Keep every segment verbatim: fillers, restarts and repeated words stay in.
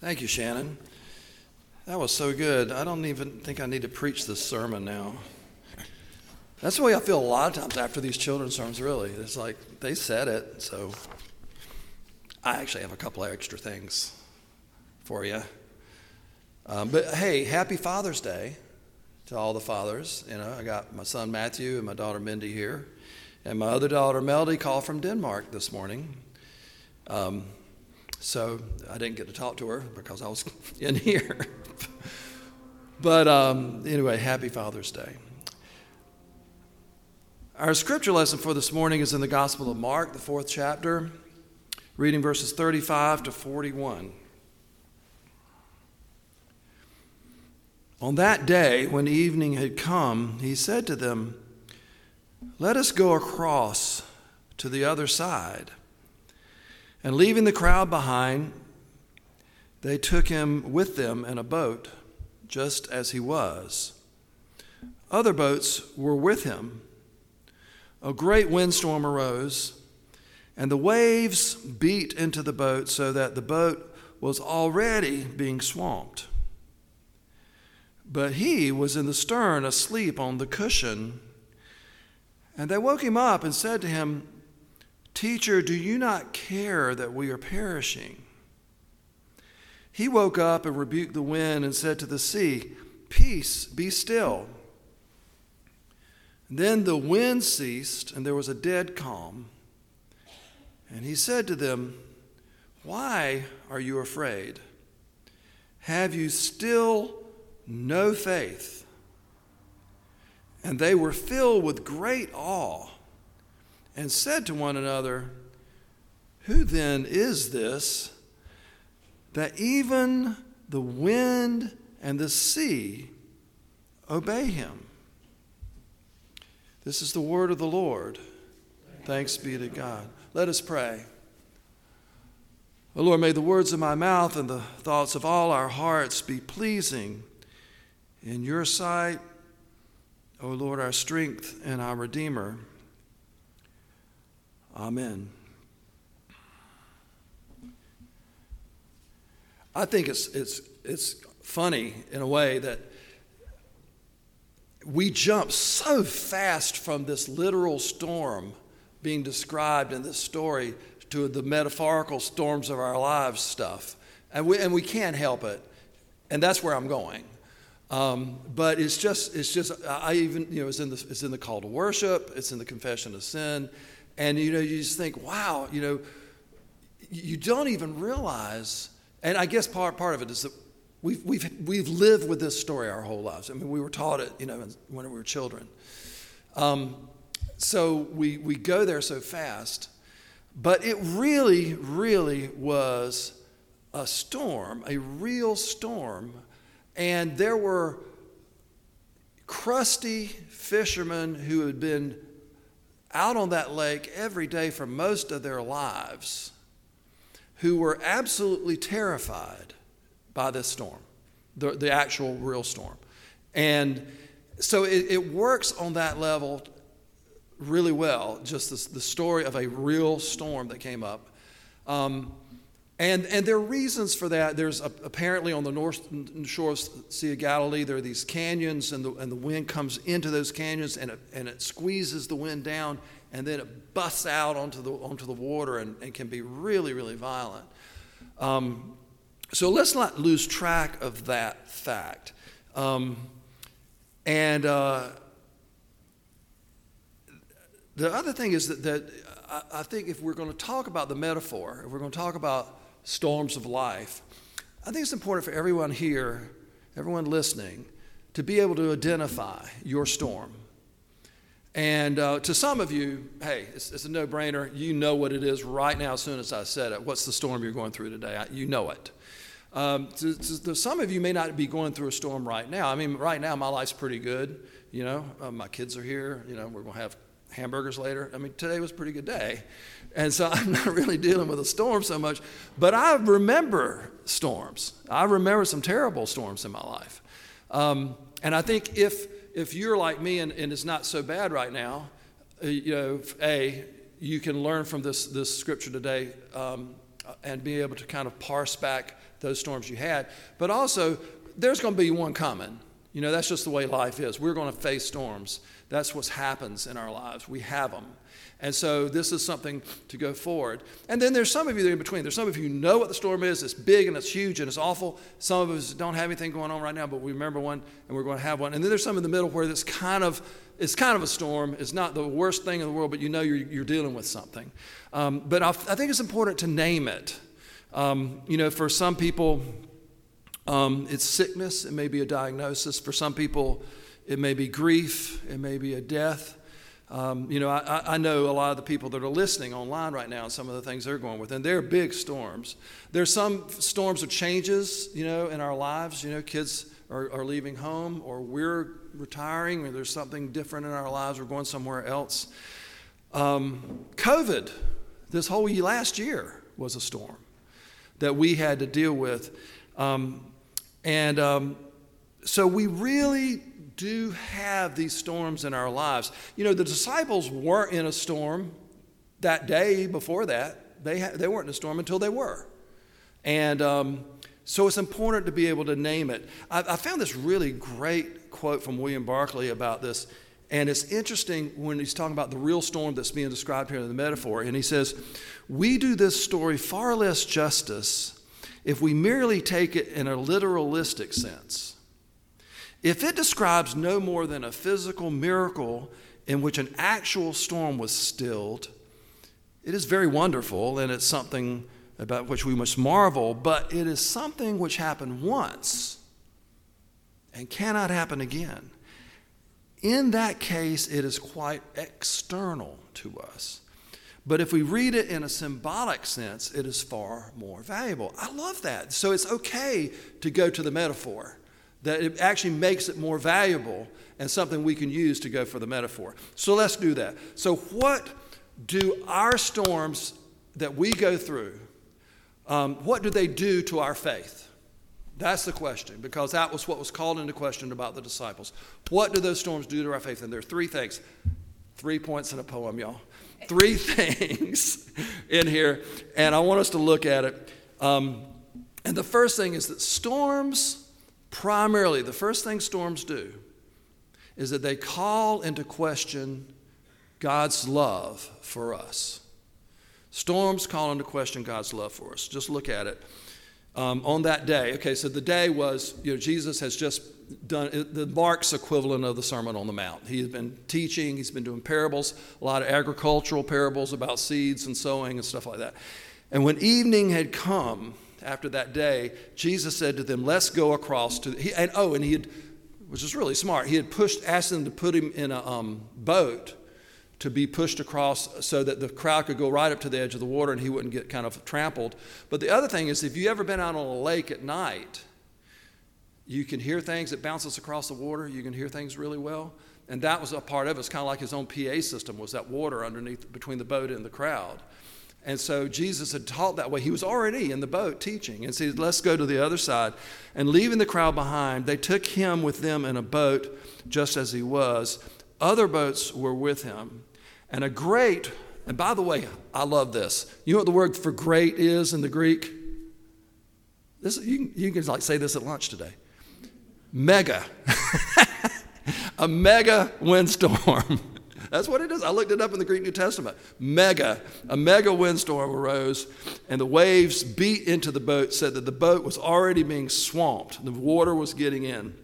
Thank you, Shannon. That was so good. I don't even think I need to preach this sermon now. That's the way I feel a lot of times after these children's sermons, really. It's like they said it, so I actually have a couple of extra things for you. Um, but hey, happy Father's Day to all the fathers. You know, I got my son Matthew and my daughter Mindy here, and my other daughter Melody called from Denmark this morning. Um, so I didn't get to talk to her because I was in here. But um, anyway, happy Father's Day. Our scripture lesson for this morning is in the Gospel of Mark, the fourth chapter, reading verses thirty-five to forty-one. On that day, when evening had come, he said to them, "Let us go across to the other side." And leaving the crowd behind, they took him with them in a boat, just as he was. Other boats were with him. A great windstorm arose, and the waves beat into the boat so that the boat was already being swamped. But he was in the stern, asleep on the cushion. And they woke him up and said to him, "Teacher, do you not care that we are perishing?" He woke up and rebuked the wind and said to the sea, "Peace, be still." Then the wind ceased, and there was a dead calm. And he said to them, "Why are you afraid? Have you still no faith?" And they were filled with great awe and said to one another, "Who then is this, that even the wind and the sea obey him?" This is the word of the Lord. Thanks be to God. Let us pray. O Lord, may the words of my mouth and the thoughts of all our hearts be pleasing in your sight, O Lord, our strength and our Redeemer. Amen. I think it's it's it's funny in a way that we jump so fast from this literal storm being described in this story to the metaphorical storms of our lives stuff, and we and we can't help it, and that's where I'm going. Um, but it's just it's just I even you know it's in the it's in the call to worship, it's in the confession of sin. And, you know, you just think, wow, you know, you don't even realize, and I guess part part of it is that we've, we've, we've lived with this story our whole lives. I mean, we were taught it, you know, when we were children. Um, so we, we go there so fast. But it really, really was a storm, a real storm. And there were crusty fishermen who had been out on that lake every day for most of their lives, who were absolutely terrified by this storm, the, the actual real storm. And so it, it works on that level really well, just this, the story of a real storm that came up. Um, and, and there are reasons for that. There's a, apparently on the north shore of the Sea of Galilee, there are these canyons, and the, and the wind comes into those canyons, and it, and it squeezes the wind down, and then it busts out onto the onto the water, and, and can be really, really violent. Um, so let's not lose track of that fact. Um, and uh, the other thing is that, that I, I think if we're going to talk about the metaphor, if we're going to talk about storms of life, I think it's important for everyone here, everyone listening, to be able to identify your storm. And uh, to some of you, hey, it's, it's a no-brainer. You know what it is right now as soon as I said it. What's the storm you're going through today? I, you know it. Um, to, to, to some of you may not be going through a storm right now. I mean, right now my life's pretty good. You know, uh, my kids are here. You know, we're going to have hamburgers later. I mean, today was a pretty good day. And so I'm not really dealing with a storm so much. But I remember storms. I remember some terrible storms in my life. Um, and I think if if you're like me and, and it's not so bad right now, uh, you know, A, you can learn from this, this scripture today um, and be able to kind of parse back those storms you had. But also, there's going to be one coming. You know, that's just the way life is. We're going to face storms. That's what happens in our lives. We have them. And so this is something to go forward. And then there's some of you that are in between. There's some of you who know what the storm is. It's big and it's huge and it's awful. Some of us don't have anything going on right now, but we remember one and we're going to have one. And then there's some in the middle where it's kind of it's kind of a storm. It's not the worst thing in the world, but you know you're, you're dealing with something. Um, but I, I think it's important to name it. Um, you know, for some people, um, it's sickness. It may be a diagnosis. For some people, it may be grief. It may be a death. Um, you know, I, I know a lot of the people that are listening online right now and some of the things they're going with, and they're big storms. There's some storms of changes, you know, in our lives. You know, kids are, are leaving home, or we're retiring, or there's something different in our lives. We're going somewhere else. Um, COVID, this whole last year was a storm that we had to deal with. Um, and um, so we really do have these storms in our lives. You know, the disciples weren't in a storm that day before that. They ha- they weren't in a storm until they were. And um, so it's important to be able to name it. I, I found this really great quote from William Barclay about this. And it's interesting when he's talking about the real storm that's being described here in the metaphor. And he says, we do this story far less justice if we merely take it in a literalistic sense. If it describes no more than a physical miracle in which an actual storm was stilled, it is very wonderful, and it's something about which we must marvel, but it is something which happened once and cannot happen again. In that case, it is quite external to us. But if we read it in a symbolic sense, it is far more valuable. I love that. So it's okay to go to the metaphor, that it actually makes it more valuable and something we can use to go for the metaphor. So let's do that. So what do our storms that we go through, um, what do they do to our faith? That's the question, because that was what was called into question about the disciples. What do those storms do to our faith? And there are three things. Three points in a poem, y'all. Three things in here, and I want us to look at it. Um, and the first thing is that storms, primarily, the first thing storms do is that they call into question God's love for us. Storms call into question God's love for us. Just look at it. Um, on that day, okay, so the day was, you know, Jesus has just done the Mark's equivalent of the Sermon on the Mount. He has been teaching, he's been doing parables, a lot of agricultural parables about seeds and sowing and stuff like that. And when evening had come, after that day, Jesus said to them, let's go across to, he, and oh, and he had, which is really smart, he had pushed, asked them to put him in a um, boat to be pushed across so that the crowd could go right up to the edge of the water and he wouldn't get kind of trampled. But the other thing is, if you've ever been out on a lake at night, you can hear things, it bounces across the water, you can hear things really well. And that was a part of it. It's kind of like his own P A system, was that water underneath, between the boat and the crowd. And so Jesus had taught that way. He was already in the boat teaching and said, let's go to the other side. And leaving the crowd behind, they took him with them in a boat just as he was. Other boats were with him. And a great, and by the way, I love this. You know what the word for great is in the Greek? This, you, can, you can like say this at lunch today. Mega. A mega windstorm. That's what it is. I looked it up in the Greek New Testament. Mega. A mega windstorm arose, and the waves beat into the boat, said that the boat was already being swamped. The water was getting in.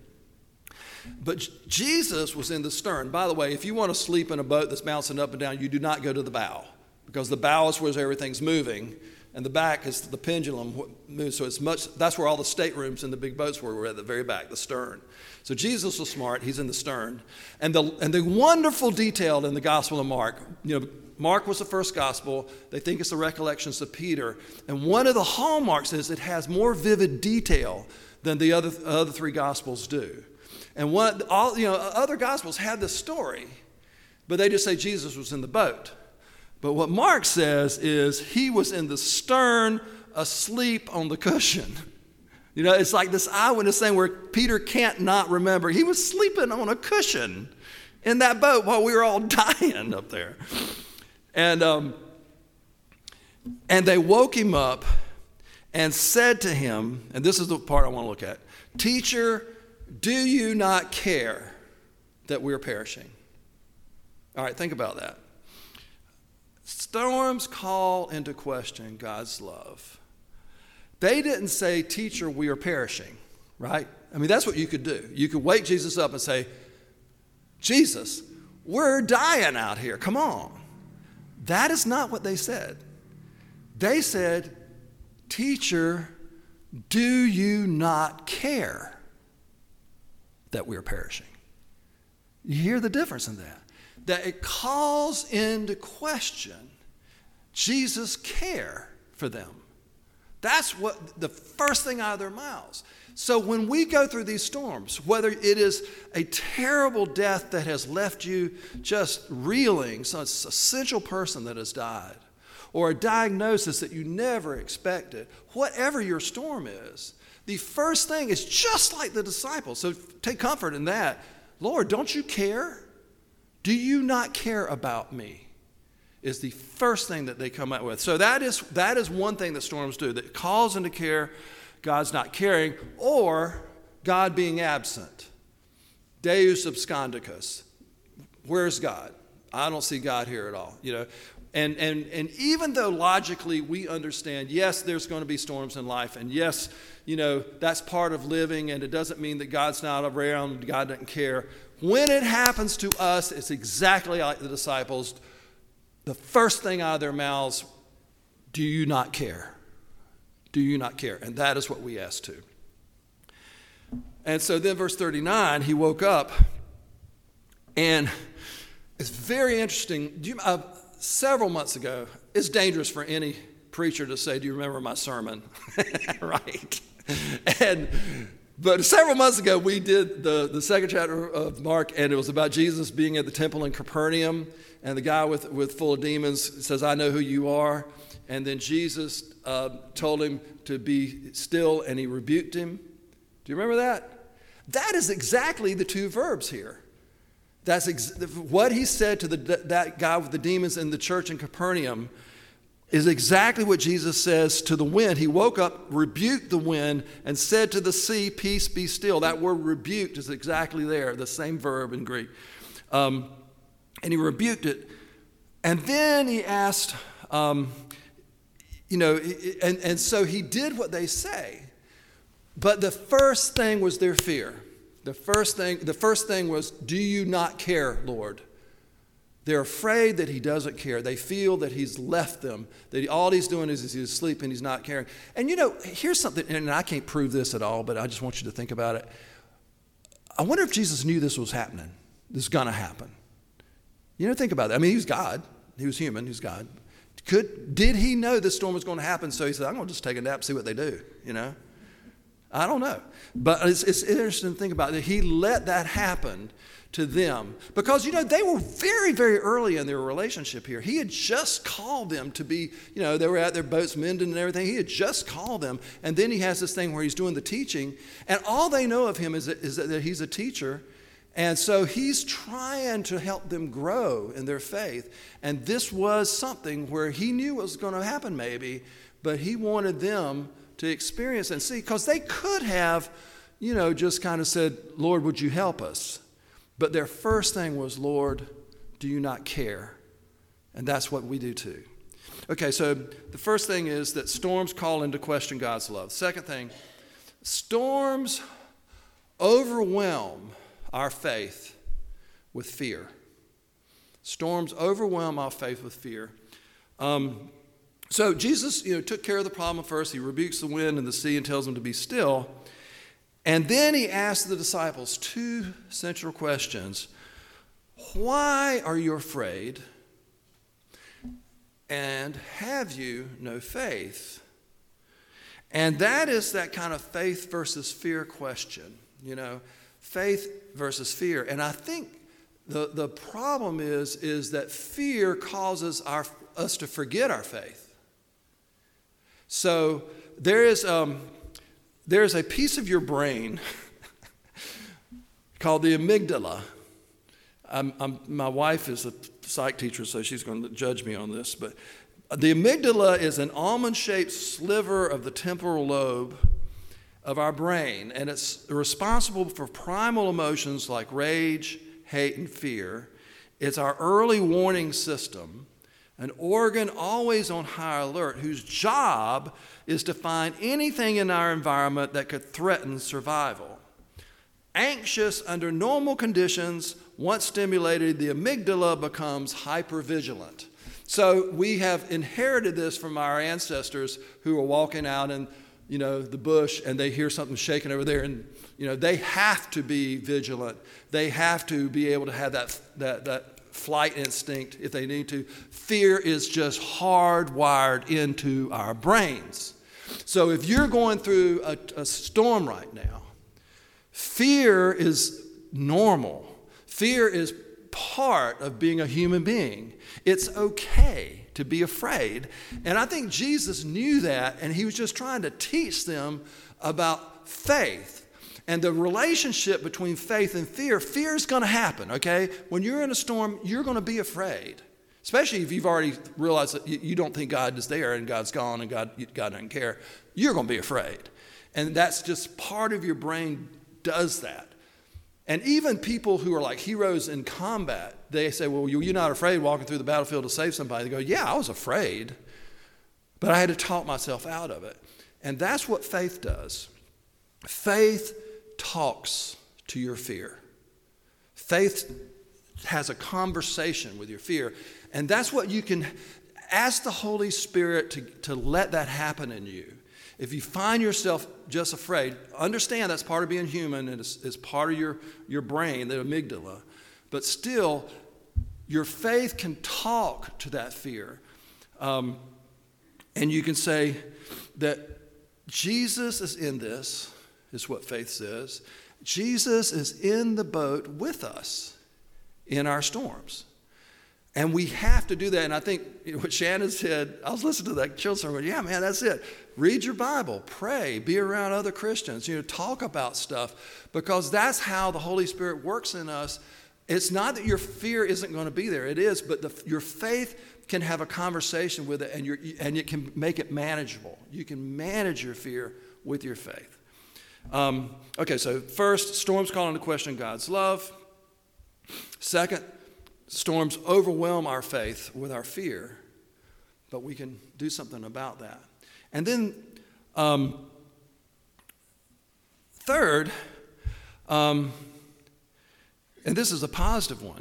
But Jesus was in the stern. By the way, if you want to sleep in a boat that's bouncing up and down, you do not go to the bow, because the bow is where everything's moving, and the back is the pendulum moves. So it's much. That's where all the staterooms in the big boats were. We're at the very back, the stern. So Jesus was smart. He's in the stern. And the and the wonderful detail in the Gospel of Mark, you know, Mark was the first gospel. They think it's the recollections of Peter. And one of the hallmarks is it has more vivid detail than the other other three gospels do. And one, all, you know, other gospels had this story, but they just say Jesus was in the boat. But what Mark says is he was in the stern, asleep on the cushion. You know, it's like this eyewitness thing where Peter can't not remember. He was sleeping on a cushion in that boat while we were all dying up there. And um, And they woke him up and said to him, and this is the part I want to look at, "Teacher, do you not care that we're perishing?" All right, think about that. Storms call into question God's love. They didn't say, "Teacher, we are perishing," right? I mean, that's what you could do. You could wake Jesus up and say, "Jesus, we're dying out here. Come on." That is not what they said. They said, "Teacher, do you not care that we're perishing?" You hear the difference in that? That it calls into question Jesus' care for them. That's what the first thing out of their mouths. So when we go through these storms, whether it is a terrible death that has left you just reeling, so it's an essential person that has died, or a diagnosis that you never expected, whatever your storm is, the first thing is just like the disciples. So take comfort in that. Lord, don't you care? Do you not care about me? Is the first thing that they come out with. So that is that is one thing that storms do, that calls into care God's not caring, or God being absent. Deus abscondicus. Where's God? I don't see God here at all. You know, and and and even though logically we understand, yes, there's going to be storms in life, and yes, you know, that's part of living, and it doesn't mean that God's not around, God doesn't care. When it happens to us, it's exactly like the disciples. The first thing out of their mouths, "Do you not care? Do you not care?" And that is what we ask too. And so then verse thirty-nine, he woke up, and it's very interesting. Do you, uh, several months ago, it's dangerous for any preacher to say, "Do you remember my sermon?" Right? And but several months ago, we did the, the second chapter of Mark, and it was about Jesus being at the temple in Capernaum, and the guy with, with full of demons says, "I know who you are." And then Jesus uh, told him to be still, and he rebuked him. Do you remember that? That is exactly the two verbs here. That's ex- what he said to the, that guy with the demons in the church in Capernaum is exactly what Jesus says to the wind. He woke up, rebuked the wind, and said to the sea, "Peace, be still." That word rebuked is exactly there, the same verb in Greek. Um, and he rebuked it. And then he asked, um, you know, and, and so he did what they say. But the first thing was their fear. The first thing, the first thing was, "Do you not care, Lord?" They're afraid that he doesn't care. They feel that he's left them, that he, all he's doing is, is he's asleep and he's not caring. And you know, here's something, and I can't prove this at all, but I just want you to think about it. I wonder if Jesus knew this was happening, this is going to happen. You know, think about that. I mean, he was God. He was human. He was God. Could, did he know this storm was going to happen? So he said, "I'm going to just take a nap and see what they do," you know? I don't know. But it's, it's interesting to think about it. He let that happen to them because, you know, they were very, very early in their relationship here. He had just called them to be, you know, they were at their boats mending and everything. He had just called them. And then he has this thing where he's doing the teaching. And all they know of him is that, is that he's a teacher. And so he's trying to help them grow in their faith. And this was something where he knew what was going to happen maybe, but he wanted them to experience and see, because they could have, you know, just kind of said, "Lord, would you help us?" But their first thing was, "Lord, do you not care?" And that's what we do too. Okay, so the first thing is that storms call into question God's love. Second thing, storms overwhelm our faith with fear. Storms overwhelm our faith with fear. Um, so Jesus, you know, took care of the problem first. He rebukes the wind and the sea and tells them to be still. And then he asked the disciples two central questions. Why are you afraid? And have you no faith? And that is that kind of faith versus fear question, you know, faith versus fear. And I think the, the problem is, is that fear causes our, us to forget our faith. So there is, um, there is a piece of your brain called the amygdala. I'm, I'm, my wife is a psych teacher, so she's going to judge me on this. But The amygdala is an almond-shaped sliver of the temporal lobe of our brain, and it's responsible for primal emotions like rage, hate, and fear. It's our early warning system, an organ always on high alert, whose job is to find anything in our environment that could threaten survival. Anxious under normal conditions, once stimulated, the amygdala becomes hypervigilant. So we have inherited this from our ancestors who are walking out in, you know, the bush and they hear something shaking over there, and you know they have to be vigilant. They have to be able to have that that that flight instinct if they need to. Fear is just hardwired into our brains. So if you're going through a, a storm right now, fear is normal. Fear is part of being a human being. It's okay to be afraid. And I think Jesus knew that, and he was just trying to teach them about faith and the relationship between faith and fear. Fear is going to happen, okay? When you're in a storm, you're going to be afraid, especially if you've already realized that you don't think God is there and God's gone and God, God doesn't care. You're going to be afraid. And that's just part of your brain does that. And even people who are like heroes in combat, they say, well, you're not afraid walking through the battlefield to save somebody. They go, yeah, I was afraid, but I had to talk myself out of it. And that's what faith does. Faith talks to your fear. Faith has a conversation with your fear. And that's what you can ask the Holy Spirit to, to let that happen in you. If you find yourself just afraid, understand that's part of being human, and it's, it's part of your, your brain, the amygdala. But still, your faith can talk to that fear. Um, and you can say that Jesus is in this, is what faith says. Jesus is in the boat with us in our storms. And we have to do that. And I think you know, what Shannon said, I was listening to that children's sermon, yeah, man, that's it. Read your Bible, pray, be around other Christians, you know, talk about stuff, because that's how the Holy Spirit works in us. It's not that your fear isn't going to be there. It is, but the, your faith can have a conversation with it, and, you're, and it can make it manageable. You can manage your fear with your faith. Um, okay, so first, storms call into question God's love. Second, storms overwhelm our faith with our fear, but we can do something about that. And then, um, third, um, and this is a positive one,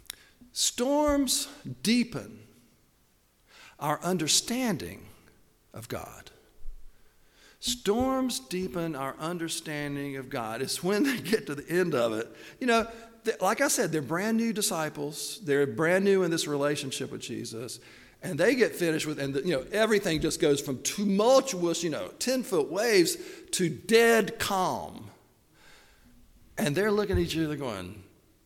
storms deepen our understanding of God. Storms deepen our understanding of God. It's when they get to the end of it. You know, like I said, they're brand new disciples. They're brand new in this relationship with Jesus. And they get finished with, and the, you know, everything just goes from tumultuous, you know, ten-foot waves to dead calm. And they're looking at each other going,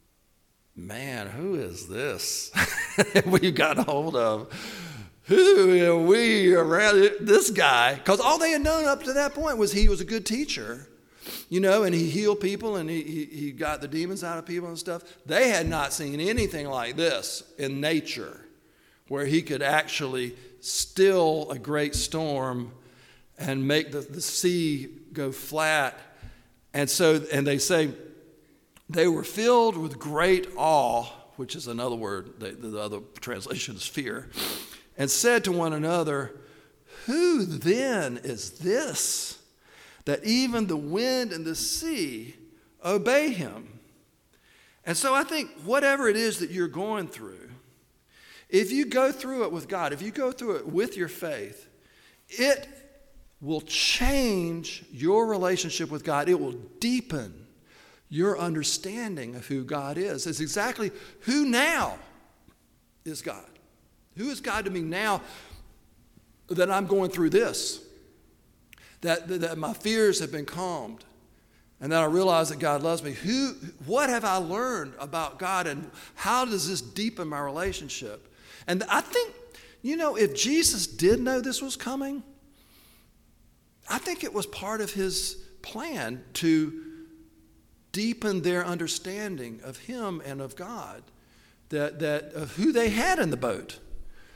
man, who is this we've got a hold of? Who are we around this guy? Because all they had known up to that point was he was a good teacher. You know, and he healed people, and he, he he got the demons out of people and stuff. They had not seen anything like this in nature, where he could actually still a great storm and make the, the sea go flat. And so, and they say they were filled with great awe, which is another word, the, the other translation is fear, and said to one another, who then is this, that even the wind and the sea obey him? And so I think whatever it is that you're going through, if you go through it with God, if you go through it with your faith, it will change your relationship with God. It will deepen your understanding of who God is. It's exactly who now is God. Who is God to me now that I'm going through this? That, that my fears have been calmed, and that I realize that God loves me. Who, what have I learned about God, and how does this deepen my relationship? And I think, you know, if Jesus did know this was coming, I think it was part of his plan to deepen their understanding of him and of God, that, that of who they had in the boat.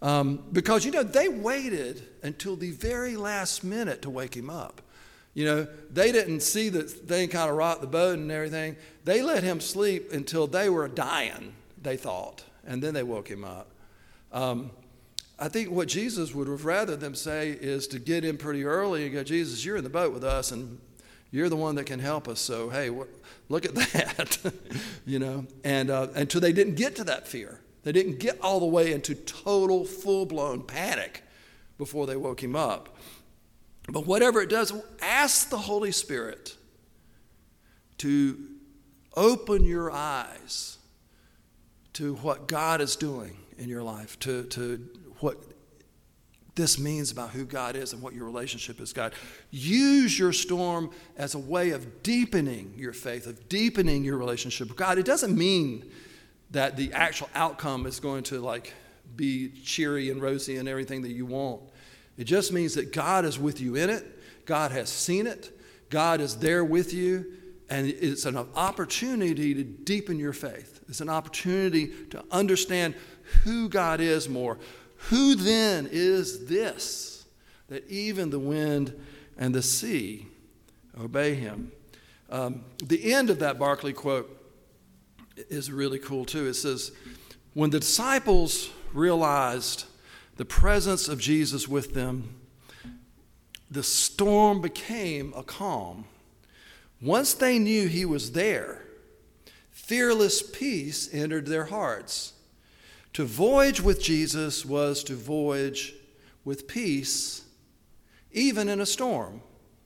Um, because, you know, they waited until the very last minute to wake him up. You know, they didn't see the thing kind of rock the boat and everything. They let him sleep until they were dying, they thought, and then they woke him up. Um, I think what Jesus would have rather them say is to get in pretty early and go, Jesus, you're in the boat with us, and you're the one that can help us. So, hey, wh- look at that, you know. And uh, until they didn't get to that fear. They didn't get all the way into total, full-blown panic before they woke him up. But whatever it does, ask the Holy Spirit to open your eyes to what God is doing in your life, to, to what this means about who God is and what your relationship is God. Use your storm as a way of deepening your faith, of deepening your relationship with God. It doesn't mean that the actual outcome is going to like be cheery and rosy and everything that you want. It just means that God is with you in it. God has seen it. God is there with you. And it's an opportunity to deepen your faith. It's an opportunity to understand who God is more. Who then is this that even the wind and the sea obey him? Um, the end of that Barclay quote is really cool too. It says, when the disciples realized the presence of Jesus with them, the storm became a calm. Once they knew he was there, fearless peace entered their hearts. To voyage with Jesus was to voyage with peace, even in a storm.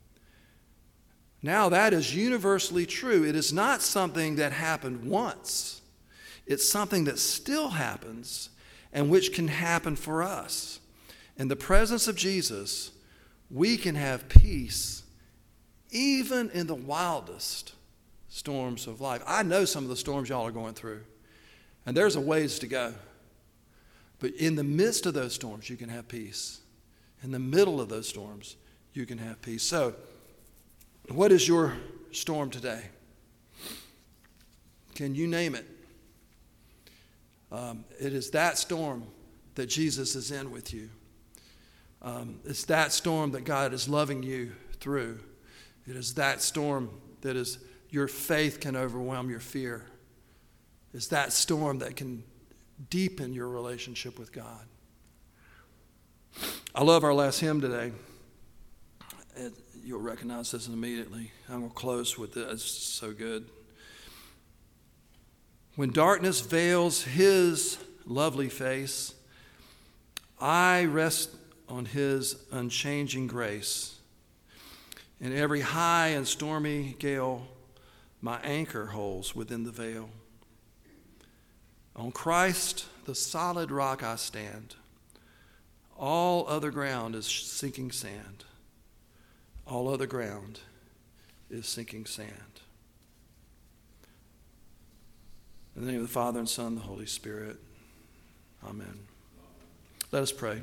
Now that is universally true. It is not something that happened once. It's something that still happens and which can happen for us. In the presence of Jesus, we can have peace even in the wildest storms of life. I know some of the storms y'all are going through, and there's a ways to go. But in the midst of those storms, you can have peace. In the middle of those storms, you can have peace. So, what is your storm today? Can you name it? Um, it is that storm that Jesus is in with you. Um, it's that storm that God is loving you through. It is that storm that is your faith can overwhelm your fear. It's that storm that can deepen your relationship with God. I love our last hymn today. It, you'll recognize this immediately. I'm going to close with this. It's so good. When darkness veils his lovely face, I rest on his unchanging grace. In every high and stormy gale, my anchor holds within the veil. On Christ, the solid rock I stand. All other ground is sinking sand. All other ground is sinking sand. In the name of the Father, and Son, and the Holy Spirit. Amen. Let us pray.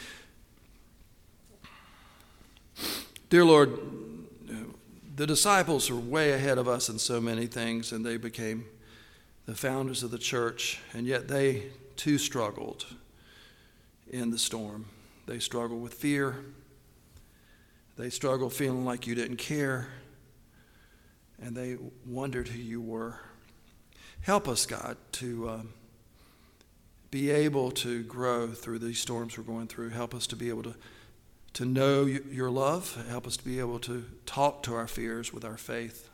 Dear Lord, the disciples are way ahead of us in so many things, and they became the founders of the church, and yet they too struggled in the storm. They struggled with fear. They struggled feeling like you didn't care, and they wondered who you were. Help us, God, to um, be able to grow through these storms we're going through. Help us to be able to, to know your love. Help us to be able to talk to our fears with our faith.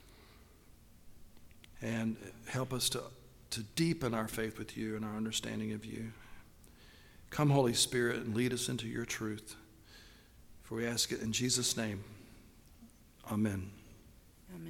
And help us to, to deepen our faith with you and our understanding of you. Come, Holy Spirit, and lead us into your truth. For we ask it in Jesus' name. Amen.